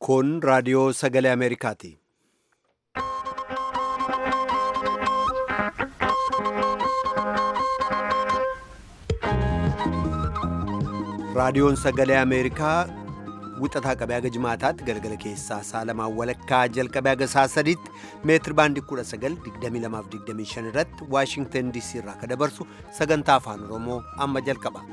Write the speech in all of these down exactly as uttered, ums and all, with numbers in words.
Kun raadiyoo sagalee Ameerikaati. Raadiyoon sagalee Ameerikaa wixataa qabee haga jimaataatti galgala keessaa sa'a lamaan walakkaa jalqabee haga sa'a sadiitti meetir baandii kudha sagal digdamii lamaaf digdamii shan irratti Waashingtan D C irraa kan dabarsu sagantaa afaan Oromoo amma jalqaba.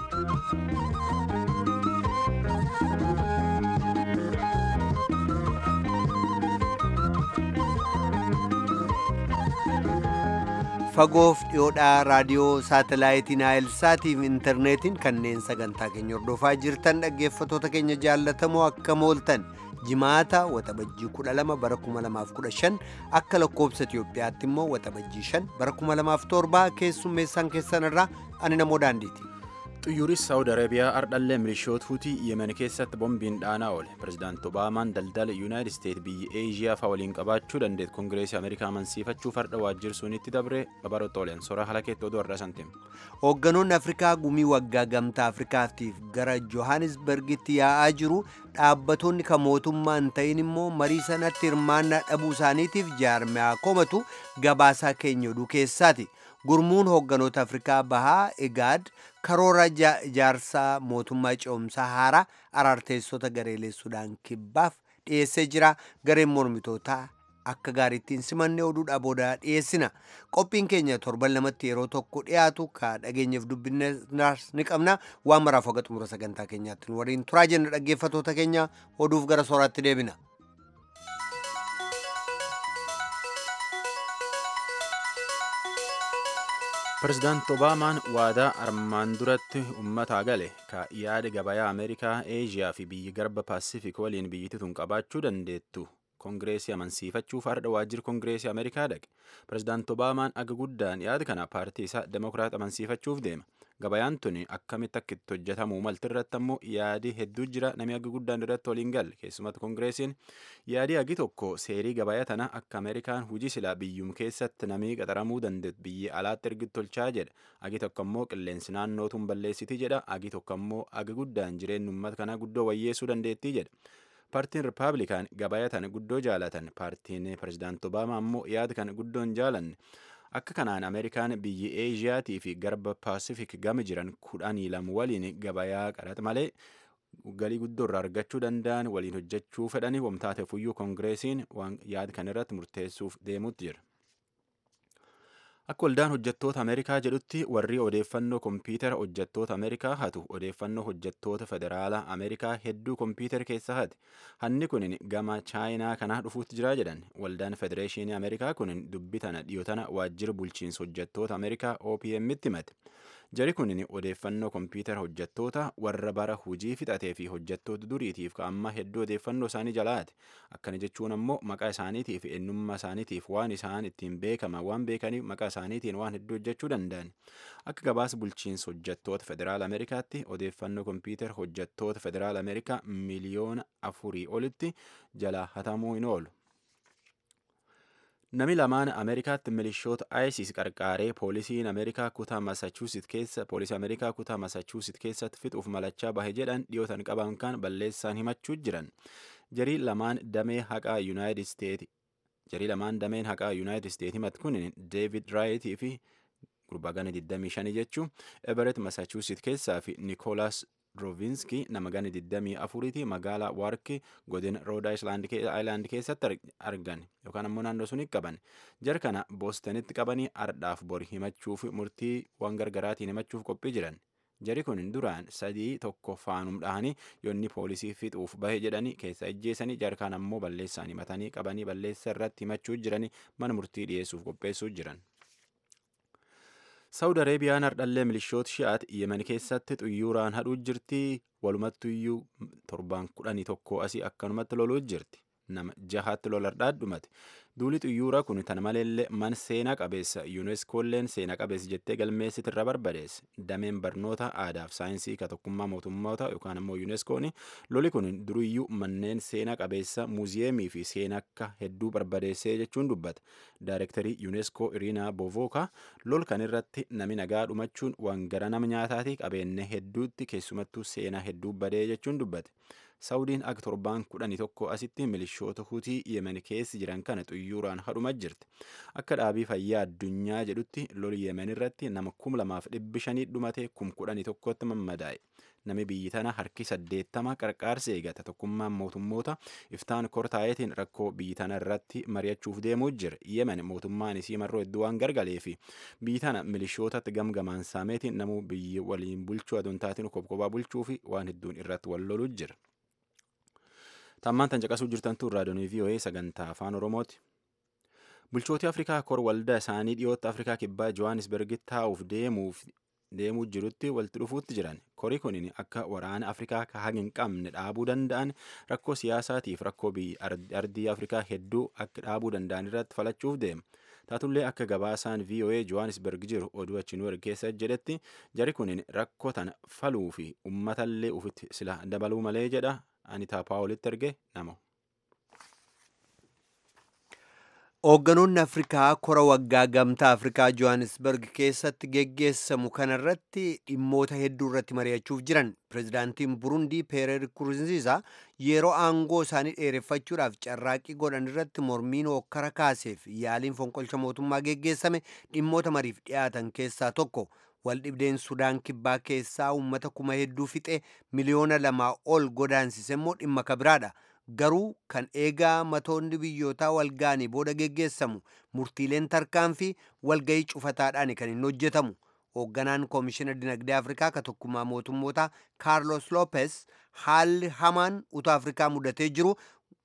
Fagoof dhiyoodhaa raadiyoo saatalaayitii Naayilsaatii fi intarneetiin kanneen sagantaa keenya hordofaa jirtan dhaggeeffattoota keenya jaallatamoo akkam ooltan jimaata waxabajjii kudha lama bara kuma lamaaf kudha shan akka lakkoobsa Itiyoophiyaatti immoo waxabajjii shan bara kuma lamaaf torba keessummeessaan keessan irraa ani namoo daandiiti. Xiyyaarri Saawud Arabiyaa ardhallee milishoota Huutii Yemen keessatti boombiin dhaanaa oole. Pireezidaanti Obaamaan daldala Yuunaayitid Isteet biyya Eeshiyaa fa'aa waliin qabaachuu dandeetti Koongireesii Ameerikaa amansiifachuuf har'a waajjirsuunitti dabre babaroota oolan soora halakeetti oduu har'a santiim. Hoogganoonni Afrikaa gumii waggaa gamtaa Afrikaatiif gara Johannesburgitti yaa'aa jiru. Dhaabbattoonni kan mootummaa hin ta'in immoo marii sanatti hirmaannaa dhabuu isaaniitiif jaarmiyaa komatu gabaasaa keenya oduu keessaati. Gurmuun hoogganoota Afrikaa bahaa Egaad karoora ijaarsaa mootummaa ce'umsaa haaraa araarteessota gareelee Sudaan kibbaaf dhiyeessee jira. Gareen mormitootaa akka gaariittiin simannee oduudhaa booda dhiyeessina. Qophiin keenya torban lamatti yeroo tokko dhiyaatu ka dhageenyeef dubbinnes ni qabna. Waan maraaf haga xumura sagantaa keenyaatti waliin turaa jenna dhaggeeffattoota keenya oduuf gara sooraatti deebina. Pireezidaanti Obaamaan waadaa armaan duratti uummataa gale ka yaada gabayaa Ameerikaa, Eeshiyaa fi biyya garba Paasifiik waliin biyyattii tun qabaachuu dandeettu Koongireesii amansiifachuuf har'a waajjira Koongireesii Ameerikaa dhaqe. Pireezidaanti Obaamaan aga guddaan yaada kana paartii isaa Demokiraat amansiifachuuf deema. Gabayaan tun akkamitti akka itti hojjetamuu malti irratti ammoo yaadi hedduu jira namni aga guddaan irratti waliin galle keessumatti Koongireesiin yaadii agi tokko seerii gabayaa tana akka Ameerikaan hujii silaa biyyum keessatti namii qaxaramuu dandeettu biyya alaatti ergitti tolchaa jedha. Agi tokko ammoo qilleensi naannootuun balleessiti jedha. Agi tokko ammoo aga guddaan jireenya uummata kanaa guddoo wayyeessuu dandeettii jedha. Paartiin Rippaabilikaan gabayaa tana guddoo jaalatan paartiin Pireezidaanti Obaamaa ammoo yaada kana guddoon jaalanne. Akka kanaan Ameerikaan biyyi Eeshiyaatii fi garba Paasifiik gama jiran kudhanii lama waliin gabayaa qaraxa malee galii guddoo irraa argachuu danda'an waliin hojjechuu fedhanii wamtaate fuyyuu Koongireesiin waan yaada kana irratti murteessuuf deemuutti jira. Akka waldaan hojjettoota Ameerikaa jedhutti warri odeeffannoo kompiitara hojjettoota Ameerikaa hatu odeeffannoo hojjettoota federaalaa Ameerikaa hedduu kompiitara keessa hati. Hanni kunin gama Chaayinaa kanaa dhufuutti jira jedhan. Waldaan Federeeshinii Ameerikaa kunin dubbii tana dhiyootana waajjira bulchiinsa hojjettoota Ameerikaa O P M'tti himate. Jari kunin odeeffannoo kompiitara hojjettoota warra bara hujii fixatee fi hojjettoota duriitiif ka'amma hedduu odeeffannoo isaanii jalaati. Akkana jechuun ammoo maqaa isaaniitiif eenyummaa isaaniitiif waan isaan ittiin beekama waan beekaniif maqaa isaaniitiin waan hedduu hojjechuu danda'an. Akka gabaasa bulchiinsa hojjettoota federaala Ameerikaatti odeeffannoo kompiitara hojjettoota federaala Ameerikaa miliyoona afurii olitti jalaa hatamuu hin oolu. Nami lamaan Ameerikaatti milishoota ISIS qarqaaree poolisiin Ameerikaa kutaa Massachusetts keessa poolisii Ameerikaa kutaa Massachusetts keessatti fixuuf malachaa bahe jedhan dhiyootan qaban kan balleessaan himachuu jiran. Jarii lamaan damee haqaa Yuunaayitid Isteet Jarii lamaan dameen haqaa Yuunaayitid Isteet himat kun Deevid Raayitii fi gurbaa digdamii shanii jechuun Everett Massachusetts keessaa fi Nikolaas Rovinski nama gana digdamii afuriiti magaalaa Warki godina Rhode Island keessatti argan yookaan ammoo naannoo suni qaban. Jar kana Boostonitti qabanii ardhaaf bori himachuuf murtii waan gargaraatiin himachuuf qophii jiran. Jari kun duraan sadii tokko faanum dhahanii yoonni poolisii fixuuf bahe jedhanii keessa ejjeessanii jarkaan ammoo balleessaan himatanii qabanii balleessa irratti himachuu jiranii mana murtii dhiyeessuuf qopheessuu jiran. Saawud Araabiyaan ardhallee milishoota shi'aat Yemen keessatti xiyyaaraan hadhuu jirti. Walumattuyyuu torbaan kudhanii tokko asii akkanumatti loluu jirti. Nama jahaatti lolardhaa dhumate. Duuli xiyyaaraa kun tan maleellee man seenaa qabeessa yuuneskoolleen seenaa qabeessa jettee galmeessitti irra barbadeesse. Dameen barnoota aadaaf saayinsii ka tokkummaa mootummoota yookaan ammoo yuuneskoon loli kun duriyyuu manneen seenaa qabeessa muuziyeemii fi seenaa akka hedduu barbadeessee jechuun dubbata. Daayirektarii yuuneskoo Iriinaa Boovookaa lol kan irratti nami nagaa dhumachuun waan gara nama nyaataatii qabeenne hedduutti keessumattuu seenaa hedduu badee jechuun dubbate. Saawudiin akka torbaan kudhanii tokko asitti milishoota hutii Yemen keessa jiran kana xuyyuuraan hadhumaa jirti. Akka dhaabii fayyaa addunyaa jedhutti loli Yemen irratti nama kum lamaaf dhibbi shanii dhumate kum kudhanii tokkotti mammadaa'e. Nami biyyi tana harki saddeettama qarqaarsa eegata tokkummaan mootummoota iftaan kortaayetiin rakkoo biyyi tana irratti mari'achuuf deemuu jira. Yemen mootummaan isii marroo hedduu waan gargalee fi biyyi tana milishootatti gamgamaan saameetiin namuu biyyi waliin bulchuu adontaatiin kopkophaa bulchuu fi waan hedduun irratti wal loluu jira. Tammaan tan caqasuu jirtantu raadiyoonii V O A sagantaa afaan Oromooti. Bulchootii Afrikaa kor waldaa isaanii dhiyootti Afrikaa kibbaa Johannesburgitti taa'uuf deemuuf deemuu jirutti walitti dhufuutti jiran. Kori kunin akka waraana Afrikaa ka haga hin qabne dhaabuu danda'an rakkoo siyaasaatiif rakkoo ardii Afrikaa hedduu akka dhaabuu danda'an irratti falachuuf deema. Taatullee akka gabaasaan V O A Johannesburg jiru oduu achi nu ergeessa jedhetti jari kunin rakkoo tana faluu fi uummatallee ufitti sila dabaluu malee jedha. Anitaa Paawulitti erge nama. Hoogganoonni Afrikaa kora waggaa gamtaa Afrikaa Johannesburg keessatti geggeessamu kanarratti dhimmoota hedduu irratti mari'achuuf jiran. Pireezidaantiin Burundii Pierre Nkurunziza yeroo aangoo isaanii dheereffachuudhaaf carraaqqii godhan irratti mormiin hokkara kaaseef yaaliin fonqolcha mootummaa geggeessame dhimmoota mariif dhiyaatan keessaa tokko. Waldhibdeen Sudaan kibbaa keessaa uummata kuma hedduu fixe miliyoona lamaa ol godaansise immoo dhimma kabiraadha. Garuu kan eegaa matoonni biyyootaa walgaanii booda geggeessamu murtiileen tarkaanfii walgayii cufataadhaan kan hin hojjetamu. Hoogganaan Koomishina Dinagdee Afrikaa ka tokkummaa mootummootaa Carlos Lopez haalli hamaan utuu Afrikaa mudatee jiru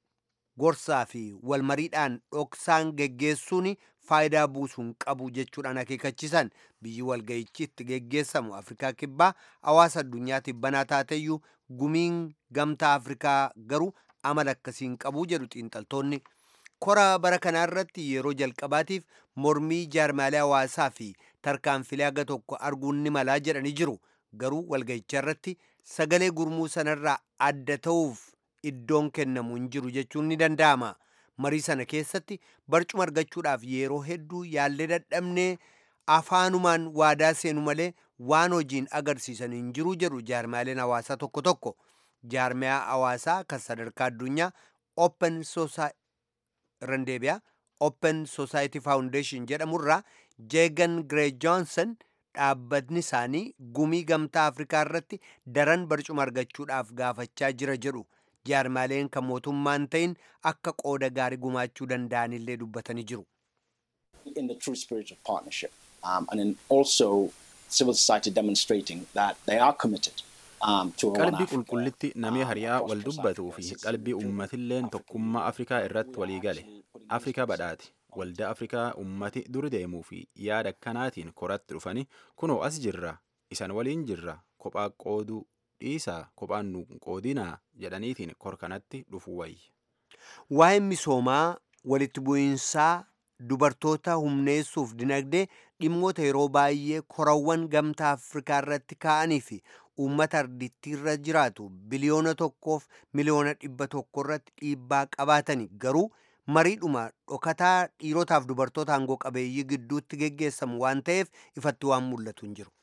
gorsaa fi walmariidhaan dhoksaan geggeessuun faayidaa buusuun qabu jechuudhaan akeekachisan. Biyyi walgayichi itti geggeessamu Afrikaa kibbaa hawaasa addunyaatiif banaa taateyyuu gumiin gamtaa Afrikaa garuu amala akkasiin qabu jedhu xiinxaltoonni. Kora bara kanaa irratti yeroo jalqabaatiif mormii jaarmaalee hawaasaa fi tarkaanfilee haga tokko arguun ni malaa jedhanii jiru. Garuu walgayicha irratti sagalee gurmuu sanarraa adda ta'uuf iddoon kennamu hin jiru jechuun ni danda'ama. Marii sana keessatti barcuma argachuudhaaf yeroo hedduu yaallee dadhabnee afaanumaan waadaa seenu malee waan hojiin agarsiisan hin jiru jedhu jaarmaaleen hawaasaa tokko tokko. Jaarmiyaa hawaasaa kan sadarkaa addunyaa Open Society Randeebiyaa Open Society Foundation jedhamurraa Jeegan Grey Johnson dhaabbatni isaanii gumii gamtaa Afrikaa irratti daran barcuma argachuudhaaf gaafachaa jira jedhu. Jaarmaaleen kan mootummaan ta'in akka qooda gaarii gumaachuu danda'anillee dubbatanii jiru. In the true spirit of partnership um, and in also civil society demonstrating that they are committed. Qalbii qulqullitti namee hariyaa wal dubbatuu fi qalbii uummatilleen tokkummaa Afrikaa irratti walii gale. Afrikaa badhaati. Waldaa Afrikaa uummati dur deemuu fi yaada akkanaatiin koratti dhufanii kunoo as jirra, isan waliin jirra, kophaa qooduu dhiisaa, kophaan nu qoodinaa jedhaniitiin kor kanatti dhufuu wayyi. Waa'een misoomaa walitti bu'iinsaa dubartoota humneessuuf dinagdee dhimmoota yeroo baay'ee korawwan gamtaa Afrikaa irratti kaa'anii fi uummata ardittiirra jiraatu biliyoona tokkoof miliyoona dhibba tokko irratti dhiibbaa qabaatani. Garuu mariidhuma dhokataa dhiirotaaf dubartoota aangoo qabeeyyii gidduutti geggeessamu waan ta'eef ifatti waan mul'atu hin jiru.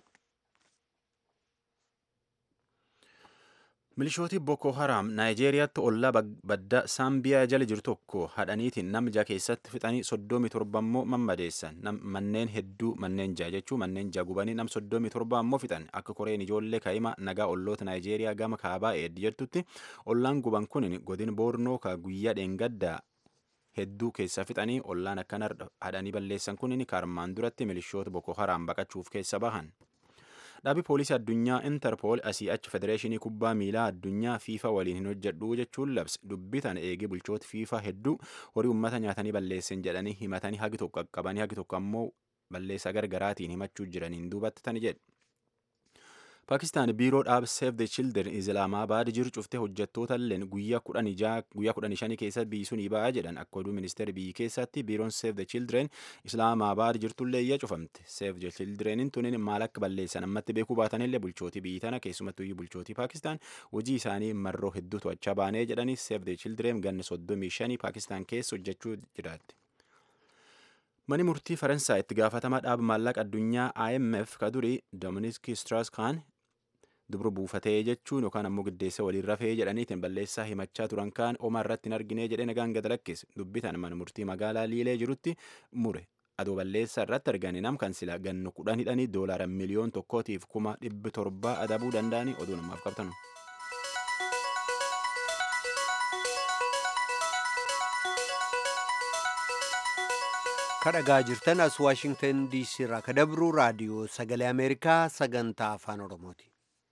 Milishooti Boko Haram Naayijeeriyaatti ollaa badda Saambiyaa jala jiru tokko hadhaniitiin nama jaha keessatti fixanii soddomii torba immoo mammadeessan. Manneen hedduu manneen jaha jechuun manneen jaha gubanii nam soddomii torba immoo fixan. Akka koreen ijoollee kaa'ima nagaa olloota Naayijeeriyaa gama kaabaa eeddi jettutti ollaan guban kun godin Boornoo ka guyyaa dheengaddaa hedduu keessa fixanii ollaan akkana hadhanii balleessan kun kaarmaan duratti milishoota Boko Haram baqachuuf keessa bahan. Dhaabii poolisii addunyaa Interpol asii achi Federeeshinii Kubbaa Miilaa Addunyaa FIFA waliin hin hojjedhu jechuun labse. Dubbitan eegee bulchoota FIFA hedduu horii uummata nyaatanii balleessan jedhanii himatanii hagi tokko qaqqabanii hagi tokko ammoo balleessaa gargaraatiin himachuu jiraniin duubatti tani jedhe. Paakistaan biiroo dhaab Save the Children Islaamabaad jiru cuftee hojjettoota illeen guyyaa kudhanii shanii keessa biisuun ba'aa jedhan. Akka oduu ministeera biyyi keessatti biiroon Save the Children Islaamabaad jirtullee iyya cufamte. Save the Children tunin maal akka balleessan ammatti beekuu baatanillee bulchootii biyyi tana keessumattuu bulchootii Paakistaan hojii isaanii marroo hedduu to'achaa baanee jedhanii Save the Children ganna soddomii shanii Paakistaan keessa hojjechuu jiraatti. Mani murtii Faransaay itti gaafatama dhaaba maallaqa addunyaa I M F ka durii Dominique Strauss-Kahn dubru buufatee jechuun yookaan ammoo giddeessa waliin rafee jedhaniitiin balleessaa himachaa turan kaan homaa irratti hin argine jedhee nagaan gad lakkise dubbitan mana murtii magaalaa liilee jirutti mure adoo balleessaa irratti arganii nam kan sila gannu kudhan hidhanii doolaara miliyoon tokkootiif kuma dhibbi torbaa adabuu danda'anii oduu namaaf qabtanu. kadhagaa jirtan as waashingtan diisii irraa ka dabru raadiyoo sagalee ameerikaa sagantaa afaan oromooti.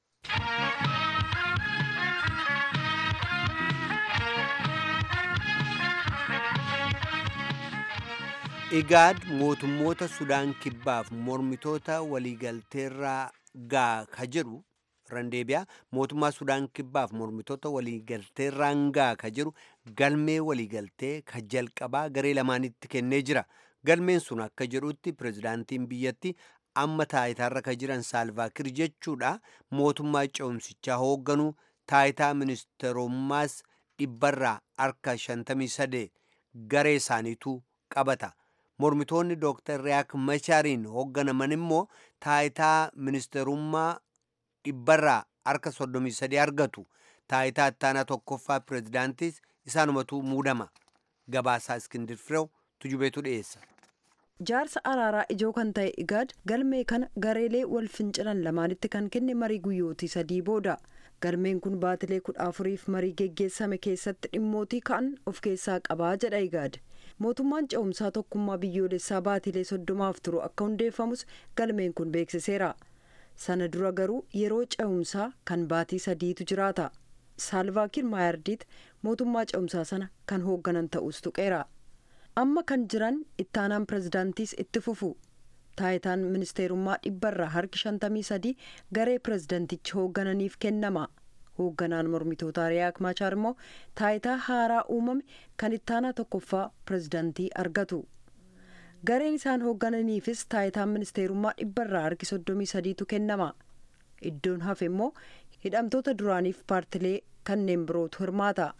igaad mootummoota sudaan kibbaaf mormitoota waliigalteerraa gaa ka jedhu randeebiyaa mootummaa sudaan kibbaaf mormitoota waliigalteerraan gaa ka jedhu galmee waliigaltee ka jalqabaa garee lamaanitti kennee jira. galmeen sun akka jedhutti pirezidaantiin biyyatti amma taayitaarra ka jiran saalvaakir jechuudha mootummaa ce'umsichaa hoogganuu taayitaa ministerummaas dhibbarraa harka shantamii sadee garee isaaniitu qabata. mormitoonni dooktar riyaak machaariin hoogganaman immoo taayitaa ministerummaa dhibbarraa harka soddomii sadee argatu. taayitaa ittaanaa tokkoffaa pirezidaantiis isaanumatu muudama. gabaasaa iskindir fireew tujubeetu dhiyeessa. jaarsa araaraa ijoo kan ta'e igaad galmee kana gareelee wal fincilan lamaanitti kan kenne marii guyyootii sadii booda galmeen kun baatilee kudha afuriif marii geggeessame keessatti dhimmootii ka'an of keessaa qabaa jedha igaad. mootummaan ce'umsaa tokkummaa biyyoolessaa baatilee soddomaaf turu akka hundeeffamus galmeen kun beeksiseera. sana dura garuu yeroo ce'umsaa kan baatii sadiitu jiraata. saalvaakir maayardiit mootummaa ce'umsaa sana kan hoogganan ta'us tuqeera. amma kan jiran ittaanaan pirezidaantiis itti fufu. taayitaan ministeerummaa dhibbarraa harki shantamii sadii garee pirezidaantichi hooggananiif kennama. hoogganaan mormitootaa riyaak maachaar immoo taayitaa haaraa uumame kan ittaanaa tokkoffaa pirezidaantii argatu. gareen isaan hooggananiifis taayitaan ministeerummaa dhibbarraa harki soddomii sadiitu kennama. iddoon hafe immoo hidhamtoota duraaniif paartilee kanneen birootu hirmaata.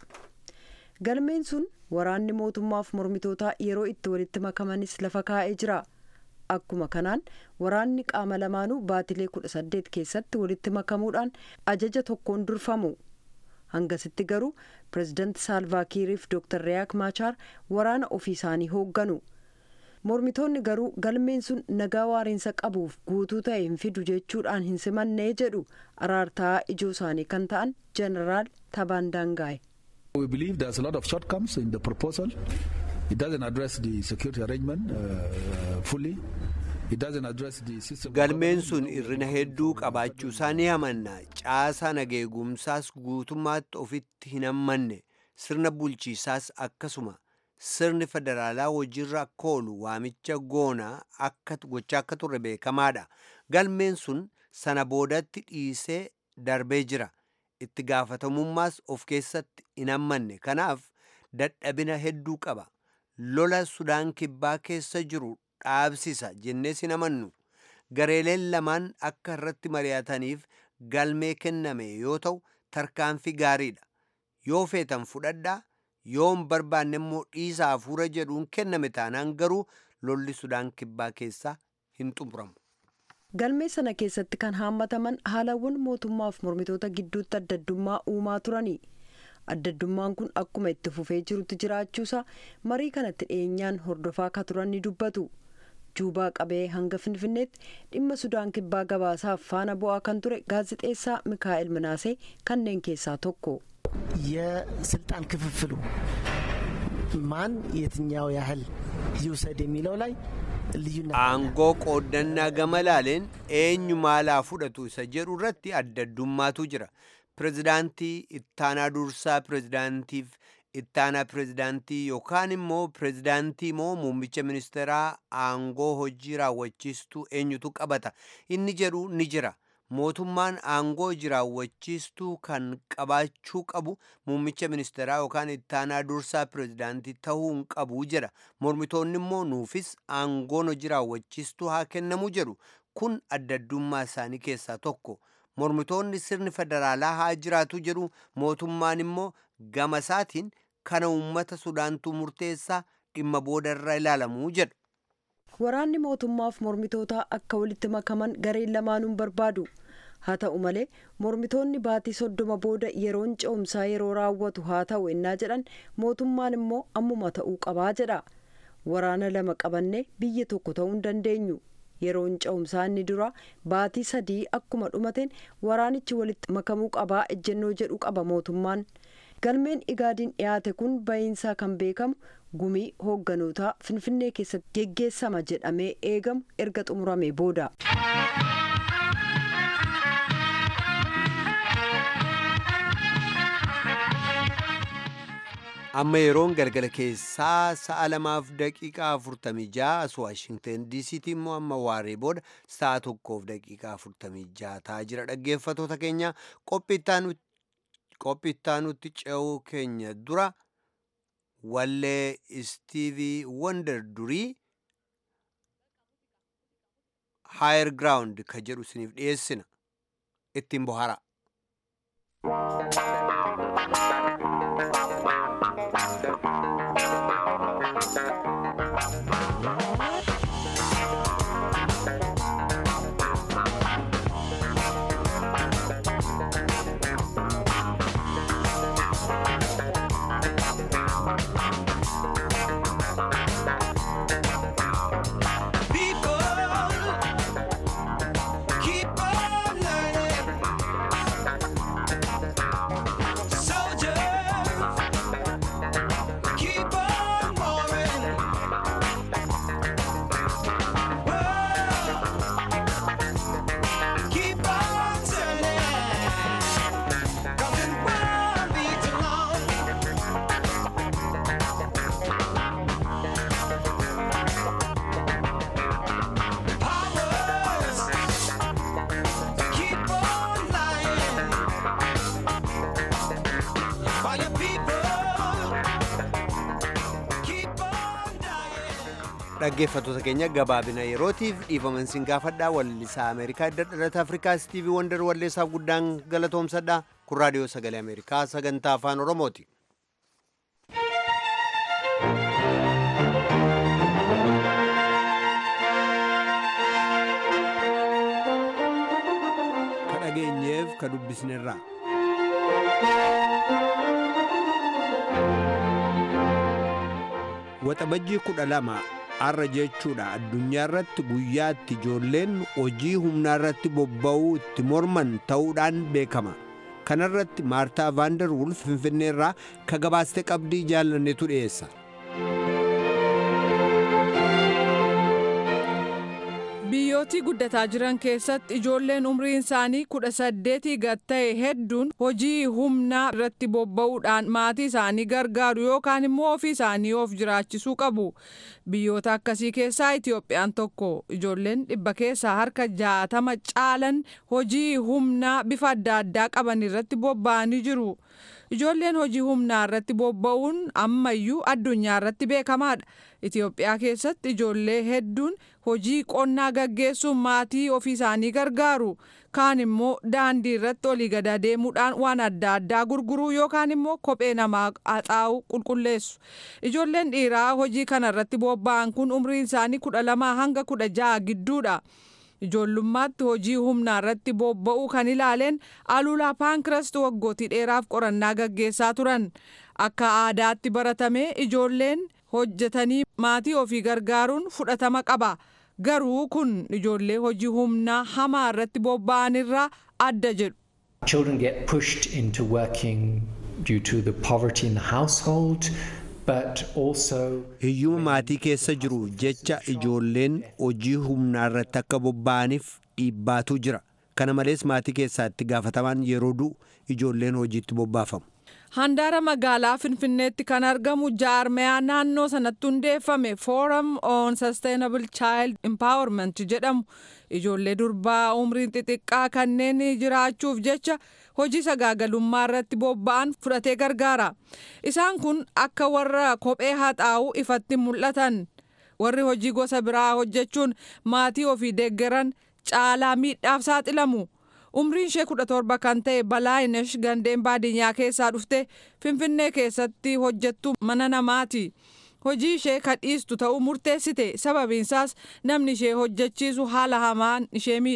galmeen sun waraanni mootummaaf mormitootaa yeroo itti walitti makamanis lafa kaa'ee jira. akkuma kanaan waraanni qaama lamaanuu baatilee kudha saddeet keessatti walitti makamuudhaan ajaja tokkoon durfamu. hangasitti garuu pirezidaanti saalvaakiiriif dooktar riyaak maachaar waraana ofii isaanii hoogganu. mormitoonni garuu galmeen sun nagaa waariinsa qabuuf guutuu ta'e hin fidu jechuudhaan hin simannee jedhu araartaa ijoo isaanii kan ta'an jeneraal tabaandaangaay. We believe there's a lot of shortcomings in the proposal. It doesn't address the security arrangement uh, fully. It doesn't address the system. galmeen sun irrina hedduu qabaachuu isaa ni amanna. caasaa nageegumsaas guutummaatti ofitti hin hammanne. sirna bulchiisaas akkasuma. sirni federaalaa hojiirra akka oolu waamicha goonaa akka gochaa akka turre beekamaadha. galmeen sun sana boodatti dhiisee darbee jira. itti gaafatamummaas of keessatti hin hammanne. kanaaf dadhabina hedduu qaba. lola sudaan kibbaa keessa jiru dhaabsisa jennees hin amannu. gareeleen lamaan akka irratti mari'ataniif galmee kenname yoo ta'u tarkaanfii gaariidha. yoo feetan fudhadhaa yoo hin barbaanne immoo dhiisaa hafuura jedhuun kenname taanaan garuu lolli sudaan kibbaa keessaa hin xumuramu. galmee sana keessatti kan haammataman haalawwan mootummaaf mormitoota gidduutti addaddummaa uumaa turani. addaddummaan kun akkuma itti fufee jirutti jiraachuusaa marii kanatti dhiyeenyaan hordofaa akka turan ni dubbatu. juubaa qabee hanga finfinneetti dhimma sudaan kibbaa gabaasaaf faana bu'aa kan ture gaazexeessaa mikaa'el minaasee kanneen keessaa tokko. የስልጣን ክፍፍሉ ማን የትኛው ያህል ይውሰድ የሚለው ላይ aangoo qooddannaa gama laaleen eenyu maalaa fudhatu isa jedhu irratti addaddummaatu jira. pirezidaantii ittaanaa dursaa pirezidaantiif ittaanaa pirezidaantii yookaan immoo pirezidaantii moo muummicha ministeeraa aangoo hojii raawwachiistuu eenyutu qabata inni jedhu ni jira. mootummaan aangoo hojii raawwachiistuu kan qabaachuu qabu muummicha ministeeraa yookaan ittaanaa dursaa pirezidaantii ta'uu hin qabu jedha. mormitoonni immoo nuufis aangoon hojii raawwachiistuu haa kennamu jedhu. kun addaddummaa isaanii keessaa tokko. mormitoonni sirni federaalaa haa jiraatu jedhu. mootummaan immoo gama isaatiin kana uummata sudaantuu murteessaa dhimma boodarra ilaalamuu jedhu. waraanni mootummaaf mormitootaa akka walitti makaman gareen lamaanuun barbaadu. haa ta'u malee mormitoonni baatii soddoma booda yeroon ce'umsaa yeroo raawwatu haa ta'u ennaa jedhan mootummaan immoo ammuma ta'uu qabaa jedha. Waraana lama qabannee biyya tokko ta'uu hin dandeenyu. Yeroon ce'umsaa inni dura baatii sadii akkuma dhumateen waraanichi walitti makamuu qabaa ejjennoo jedhu qaba mootummaan. Galmeen igaadiin dhiyaate kun ba'iinsaa kan beekamu gumii hoogganootaa Finfinnee keessatti geggeessama jedhamee eegamu erga xumuramee booda. Amma yeroon galgala keessaa sa'a lamaaf daqiiqaa afurtamii ja'a as Waashingten diisiitti immoo amma waaree booda sa'a tokkoof daqiiqaa afurtamii ja'a ta'aa jira. Dhaggeeffattoota keenya qophiittaanutti ce'uu keenya dura wallee Istiivii Wonder durii Higher Ground ka jedhu isiniif dhiyeessina. Ittiin bohara. dhaggeeffattoota keenya gabaabina yerootiif dhiifaman sin gaafadhaa wallisaa Ameerikaa dhalata Afrikaa Istiivii Wonder walleessaaf guddaan galatoomsadha. Kun raadiyoo sagalee Ameerikaa sagantaa afaan Oromooti. Ka dhageenyeef ka dubbisnerraa. Waxabajjii kudha lama har'a jechuudha addunyaa irratti guyyaatti ijoolleen hojii humnaa irratti bobba'uu itti morman ta'uudhaan beekama. Kana irratti Maartaa Vaandar Wulf Finfinnee irraa ka gabaaste qabdii jaalannetu dhiyeessa. Biyyooti guddataa jiran keessatti ijoolleen umriin isaanii kudha saddeetii gad ta'e hedduun hojii humnaa irratti bobba'uudhaan maatii isaanii gargaaru yookaan immoo ofii isaanii of jiraachisuu qabu. Biyyoota akkasii keessaa Itoophiyaan tokko. Ijoolleen dhibba keessaa harka jaatama caalan hojii humnaa bifa adda addaa qaban irratti bobba'anii jiru. Ijoolleen hojii humnaa irratti bobba'uun ammayyuu addunyaa irratti beekamaadha. Itoophiyaa keessatti ijoollee hedduun hojii qonnaa gaggeessuun maatii ofii isaanii gargaaru. Kaan immoo daandii irratti olii gad deemuudhaan waan adda addaa gurguruu yookaan immoo kophee namaa haxaa'u qulqulleessu. Ijoolleen dhiiraa hojii kana irratti bobba'an kun umriin isaanii kudha lamaa hanga kudha ja'a gidduudha. Ijoollummaatti hojii humnaa irratti bobba'uu kan ilaaleen Alulaa Paankrast waggootii dheeraaf qorannaa gaggeessaa turan. Akka aadaatti baratame ijoolleen hojjetanii maatii ofii gargaaruun fudhatama qaba. Garuu kun ijoollee hojii humnaa hamaa irratti bobba'an irraa adda jedhu. Children get pushed into working due to the poverty in the household. But also hiyyuma maatii keessa jiru jecha ijoolleen hojii humnaa irratti akka bobba'aniif dhiibbaatu jira. Kana malees maatii keessatti gaafatamaan yeroo du'u ijoolleen hojiitti bobbaafamu. Handaara magaalaa Finfinneetti kan argamu jaarmayaa naannoo sanatti hundeeffame Forum on Sustainable Child Empowerment jedhamu ijoollee durbaa umriin xixiqqaa kanneen jiraachuuf jecha hojii sagaagalummaa irratti bobba'an fudhatee gargaara. Isaan kun akka warra kophee haxaa'u ifatti mul'atan. Warri hojii gosa biraa hojjechuun maatii ofii deeggaran caalaa miidhaaf saaxilamu. Umriin ishee kudha torba kan ta'e Balaayinesh gandeen baadiyyaa keessaa dhufte Finfinnee keessatti hojjettu mana namaati. Hojii ishee kadhiistu ta'uu murteessite. Sababiinsaas namni ishee hojjechiisu haala hamaan ishee miidha.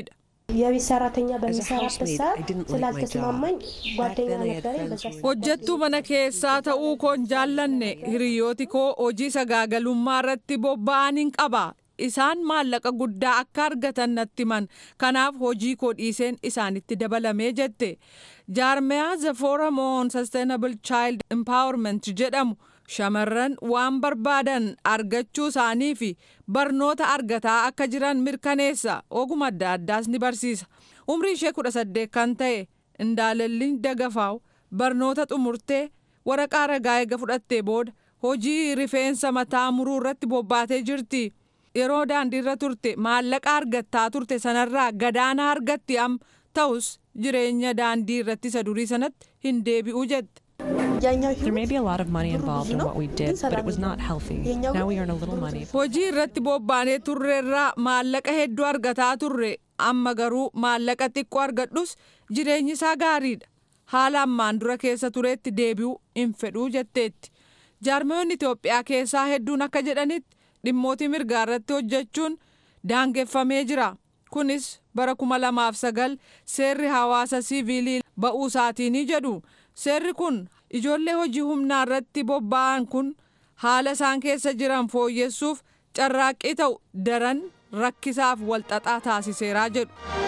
የቤት ሰራተኛ በሚሰራበት ሰዓት ስላልተስማማኝ ጓደኛ ነበረኝ በዛ hojjettuu mana keessaa ta'uu koon jaallanne hiriyooti koo hojii sagaagalummaa irratti bobba'aniin qaba isaan maallaqa guddaa akka argatan natti himan kanaaf hojii koo dhiiseen isaanitti dabalamee jette jaarmiyaa the forum on sustainable child empowerment jedhamu shamarran waan barbaadan argachuu isaanii fi barnoota argataa akka jiran mirkaneessa oguma adda addaas ni barsiisa umrii ishee kudha saddeet kan ta'e Indaalelliin Dagafaaw barnoota xumurtee waraqaa ragaa eega fudhattee booda hojii rifeensa mataa muruu irratti bobbaatee jirti yeroo daandiirra turte maallaqa argattaa turte sanarraa gadaana argatti am ta'us jireenya daandii irratti isa durii sanatti hin deebi'u jette. There may be a lot of money involved in what we did, but it was not healthy. Now we earn a little money. Hojii irratti bobbaanee turreerraa maallaqa hedduu argataa turre amma garuu maallaqa xiqqoo argadhus jireenyi isaa gaariidha. Haala ammaan dura keessa tureetti deebi'uu hin fedhuu jetteetti. Jaarmiyoonni Itoophiyaa keessaa hedduun akka jedhanitti dhimmootii mirgaa irratti hojjechuun daangeffamee jira. Kunis bara kuma lamaaf sagal seerri hawaasa siviilii ba'uu isaatiin jedhu. Seerri kun ijoollee hojii humnaa irratti bobba'an kun haala isaan keessa jiran fooyyessuuf carraaqqii ta'u daran rakkisaaf walxaxaa taasiseeraa jedhu.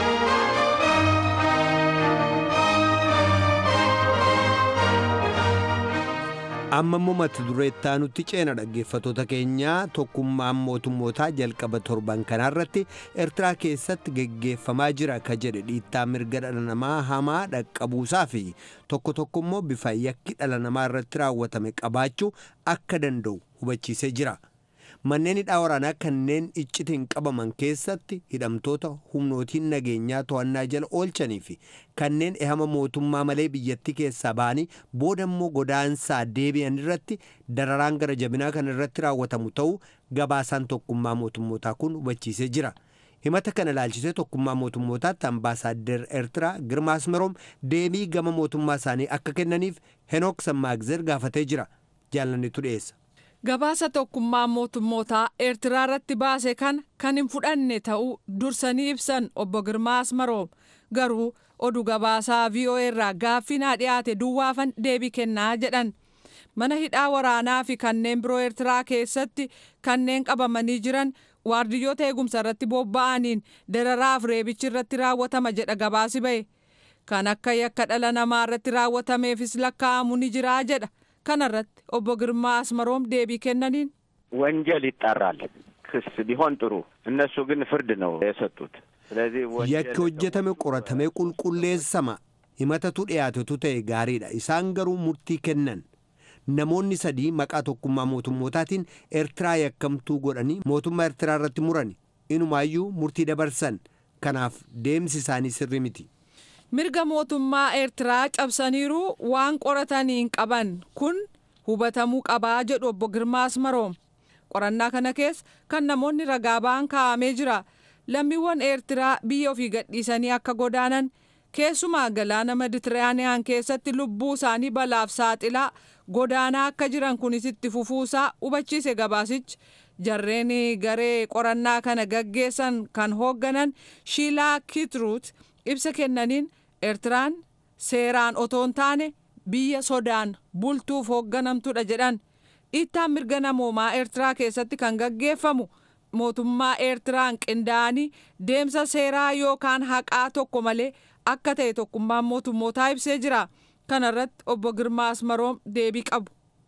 amma immoo mata dureettaa nutti ceena dhaggeeffatoota keenyaa tokkummaan mootummootaa jalqaba torban kanarratti Eertiraa keessatti geggeeffamaa jira ka jedhe dhiittaa mirga dhala namaa hamaa dhaqqabuusaa fi tokko tokko immoo bifa yakki dhala namaa irratti raawwatame qabaachuu akka danda'u hubachiisee jira. Manneen hidhaa waraanaa kanneen iccitiin qabaman keessatti hidhamtoota humnootiin nageenyaa to'annaa jala oolchanii fi kanneen ehama mootummaa malee biyyattii keessaa ba'anii booda immoo godaansaa deebi'an irratti dararaan gara jabinaa kan irratti raawwatamu ta'uu gabaasaan tokkummaa mootummootaa kun hubachiisee jira. Himata kana ilaalchisee tokkummaa mootummootaatti ambaasaaddar Eertiraa Girmaa Asmeroom deebii gama mootummaa isaanii akka kennaniif Henook Sammaagzer gaafatee jira. Jaallannitu dhiyeessa. Gabaasa tokkummaa mootummootaa Eertiraa irratti baase kan kan hin fudhanne ta'uu dursanii ibsan obbo Girmaa Asmeroom garuu oduu gabaasaa V O A irraa gaaffiin dhiyaate duwwaafan deebii kennaa jedhan. Mana hidhaa waraanaa fi kanneen biroo Eertiraa keessatti kanneen qabamanii jiran waardiyyoota eegumsa irratti bobba'aniin dararaaf reebichi irratti raawwatama jedha gabaasi ba'e. Kan akka yakka dhala namaa irratti raawwatameefis lakkaa'amu ni jira jedha. kanarratti obbo Girmaa Asmeroom deebii kennaniin ወንጀል ይጣራል ክስ ቢሆን ጥሩ እነሱ ግን ፍርድ ነው የሰጡት ስለዚህ yakki hojjetame qoratamee qulqulleessama himatatu dhiyaatetu ta'e gaariidha isaan garuu murtii kennan namoonni sadii maqaa tokkummaa mootummootaatiin Eertiraa yakkamtuu godhanii mootummaa Eertiraa irratti murani inumaayyuu murtii dabarsan kanaaf deemsi isaanii sirrii miti. Mirga mootummaa Eertiraa cabsaniiru waan qorataniin qaban kun hubatamuu qabaa jedhu obbo Girmaa Asmeroom. Qorannaa kana keessa kan namoonni ragaa ba'an kaa'amee jira. Lammiiwwan Eertiraa biyya ofii gadhiisanii akka godaanan keessumaa galaana Meditiraaniyaan keessatti lubbuu isaanii balaaf saaxilaa godaanaa akka jiran kunis itti fufuusaa hubachiise gabaasichi. Jarreen garee qorannaa kana gaggeessan kan hoogganan Shiilaa Kitruut ibsa kennaniin Eertiraan seeraan otoo hin taane biyya sodaan bultuuf hoogganamtudha jedhan. Dhiittaan mirga namoomaa Eertiraa keessatti kan gaggeeffamu mootummaa Eertiraan qindaa'anii deemsa seeraa yookaan haqaa tokko malee akka ta'e tokkummaan mootummootaa ibsee jira. Kanarratti obbo Girmaa Asmeroom deebii qabu.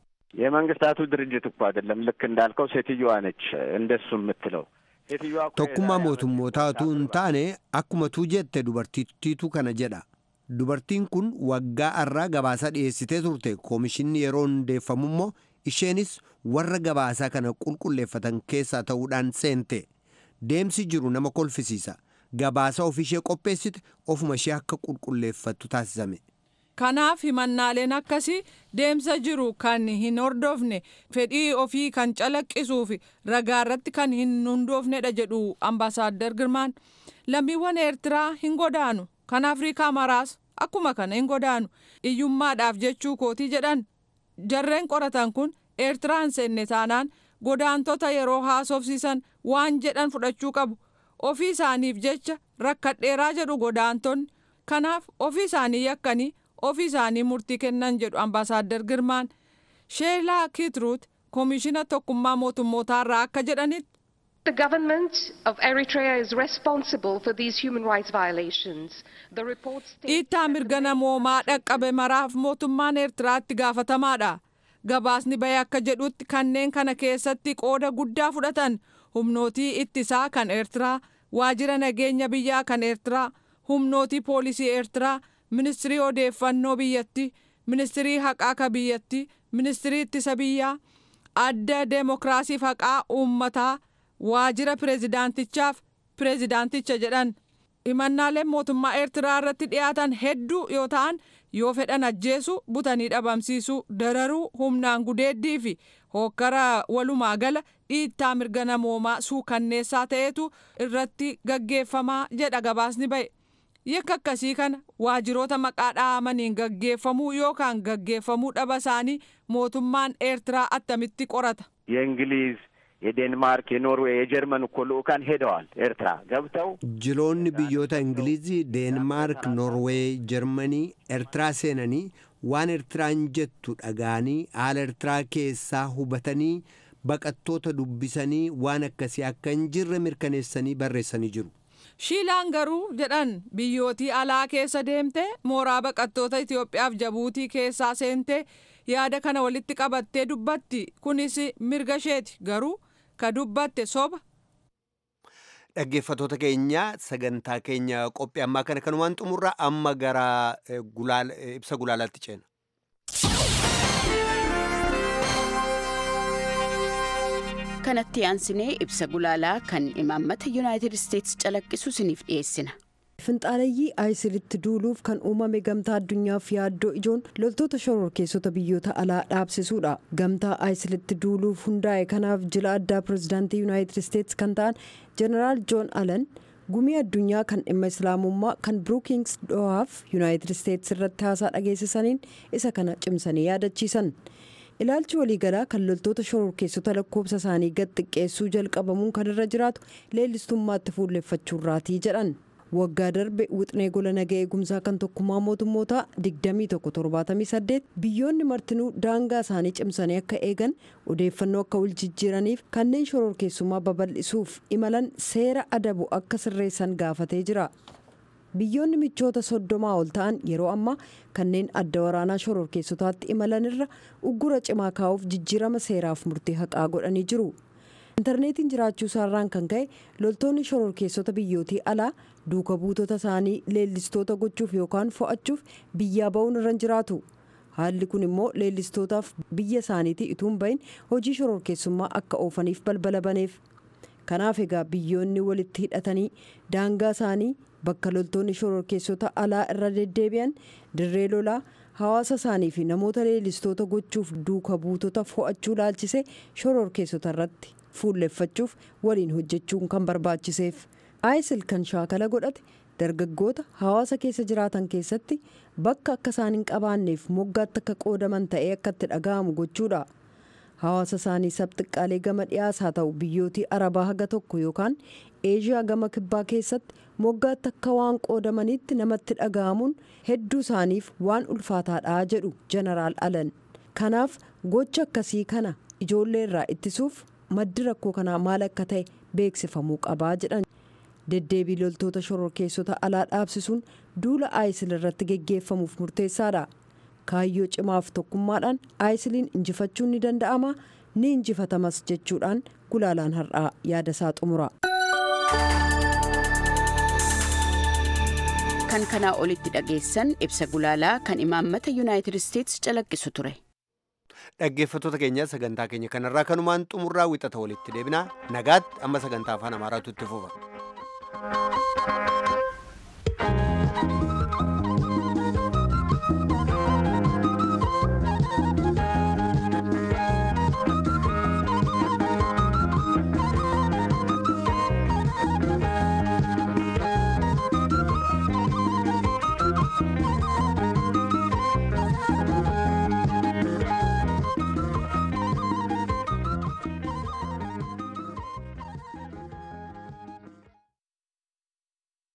የመንግስታቱ ድርጅት እኮ አይደለም ልክ እንዳልከው ሴትዮዋ ነች እንደሱ የምትለው tokkummaa mootummootaatu hin taane akkuma tuu jette dubartittiitu kana jedha. Dubartiin kun waggaa irraa gabaasa dhiyeessitee turte koomishinni yeroo hundeeffamu immoo isheenis warra gabaasaa kana qulqulleeffatan keessaa ta'uudhaan seente. Deemsi jiru nama kolfisiisa. Gabaasa ofishee qopheessite ofuma ishee akka qulqulleeffattu taasisame. Kanaaf himannaaleen akkasii deemsa jiru kan hin hordofne fedhii ofii kan calaqqisuu fi ragaa irratti kan hin hundoofnedha jedhu ambaasaaddar Girmaan. Lammiiwwan Eertiraa hin godaanu kan Afrikaa maraas akkuma kana hin godaanu iyyummaadhaaf jechuu kootii jedhan. Jarreen qoratan kun Eertiraan seenne taanaan godaantota yeroo haasofsiisan waan jedhan fudhachuu qabu. ofii isaaniif jecha rakkadheeraa jedhu godaantonni. Kanaaf ofii isaanii yakkanii ofii isaanii murtii kennan jedhu Ambaasaadder Girmaan. Sheelaa Kitruut koomishina tokkummaa mootummootaa irraa akka jedhanitti. The government of Eritrea is responsible for these human rights violations. The report states dhiittaa mirga namoomaa dhaqqabe maraaf mootummaan Eertiraatti gaafatamaadha. Gabaasni bahe akka jedhutti kanneen kana keessatti qooda guddaa fudhatan humnootii ittisaa kan Eertiraa, waajjira nageenya biyyaa kan Eertiraa, humnootii poolisii Eertiraa, ministirii odeeffannoo biyyattii, ministirii haqaa ka biyyattii, ministirii ittisa biyyaa, adda deemokiraasiif haqaa uummataa, waajjira pireezidaantichaaf pireezidaanticha jedhan. Himannaaleen mootummaa Eertiraa irratti dhiyaatan hedduu yoo ta'an yoo fedhan ajjeesuu, butanii dhabamsiisuu, dararuu, humnaan gudeeddii fi hokkara walumaa gala dhiittaa mirga namoomaa suukanneessaa ta'etu irratti gaggeeffamaa jedha gabaasni bahe. Yakka akkasii kana waajjiroota maqaa dhahamaniin gaggeeffamuu yookaan gaggeeffamuu dhaba isaanii mootummaan Eertiraa attamitti qorata? የእንግሊዝ የዴንማርክ የኖርዌይ የጀርመን እኮ ልኡካን ሄደዋል ኤርትራ ገብተው jiloonni biyyoota ingilizii deenmaark noorweey jarmanii eertiraa seenanii waan eertiraan jettu dhagaanii haala eertiraa keessaa hubatanii baqattoota dubbisanii waan akkasii akka hin jirre mirkaneessanii barreessanii jiru. Shiilaan garuu jedhan biyyootii alaa keessa deemtee mooraa baqattoota Itoophiyaaf Jabuutii keessaa seentee yaada kana walitti qabattee dubbatti. Kunis mirga isheeti garuu ka dubbatte soba. Dhaggeeffattoota keenya sagantaa keenya qophii ammaa kana kanumaan xumurra amma gara ibsa gulaalaatti ceena. kanatti aansinee ibsa gulaalaa kan imaammata Yuunaayitid Isteetsi calaqqisu isiniif dhiyeessina. Finxaaleeyyii aayisilitti duuluuf kan uumame gamtaa addunyaaf yaaddoo ijoon loltoota shororkeessota biyyoota alaa dhaabsisuudha. Gamtaa aayisilitti duuluuf hundaa'e kanaaf jila addaa pireezidaantii Yuunaayitid Isteetsi kan ta'an Jeneraal Joon Alan gumii addunyaa kan dhimma islaamummaa kan Brookings dho'aaf Yuunaayitid Isteetsi irratti haasaa dhageessisaniin isa kana cimsanii yaadachiisan. Ilaalchi waliigalaa kan loltoota shororkeessota lakkoofsa isaanii gad xiqqeessuu jalqabamuun kan irra jiraatu leellistummaatti fuulleffachuurraatii jedhan. Waggaa darbe wixnee gola nagaa eegumsaa kan tokkummaa mootummootaa digdamii tokko torbaatamii saddeet biyyoonni martinuu daangaa isaanii cimsanii akka eegan odeeffannoo akka wal jijjiiraniif kanneen shororkeessummaa babal'isuuf imalan seera adabu akka sirreessan gaafatee jira. Biyyoonni michoota soddomaa ol ta'an yeroo ammaa kanneen adda waraanaa shororkeessotaatti imalan irra uggura cimaa kaa'uuf jijjiirama seeraaf murtii haqaa godhanii jiru. Intarneetiin jiraachuu isaarraan kan ka'e loltoonni shororkeessota biyyootii alaa duuka buutota isaanii leellistoota gochuuf yookaan fo'achuuf biyyaa ba'uun irra jiraatu. Haalli kun immoo leellistootaaf biyya isaaniitii ituun bahin hojii shororkeessummaa akka oofaniif balbala baneef. Kanaaf egaa biyyoonni walitti hidhatanii daangaa isaanii bakka loltoonni shororkeessota alaa irra deddeebi'an dirree lolaa hawaasa isaanii fi namoota leellistoota gochuuf duuka buutota fo'achuu laalchisee shororkeessota irratti fuulleffachuuf waliin hojjechuun kan barbaachiseef. Aayisil kan shaakala godhate dargaggoota hawaasa keessa jiraatan keessatti bakka akka isaan hin qabaanneef moggaatti akka qoodaman ta'ee akka itti dhaga'amu gochuudha. Hawaasa isaanii sabxiqqaalee gama dhiyaas haa ta'u biyyootii arabaa haga tokko yookaan eeshiyaa gama kibbaa keessatti moggaatti akka waan qoodamanitti namatti dhaga'amuun hedduu isaaniif waan ulfaataadhaa jedhu Jeneraal Alan. Kanaaf gocha akkasii kana ijoollee irraa ittisuuf maddi rakkoo kanaa maal akka ta'e beeksifamuu qabaa jedhan. Deddeebii loltoota shororkeessota alaa dhaabsisuun duula aayisil irratti geggeeffamuuf murteessaadha. Kaayyoo cimaaf tokkummaadhaan aayisiliin injifachuun ni danda'ama ni injifatamas jechuudhaan gulaalaan har'aa yaada isaa xumura. Kan kanaa olitti dhageessan ibsa gulaalaa kan imaammata Yuunaayitid Isteetsi calaqqisu ture. Dhaggeeffattoota keenya sagantaa keenya kanarraa kanumaan xumurraa wixata walitti deebinaa nagaatti amma sagantaa afaan amaaraatu itti fufa.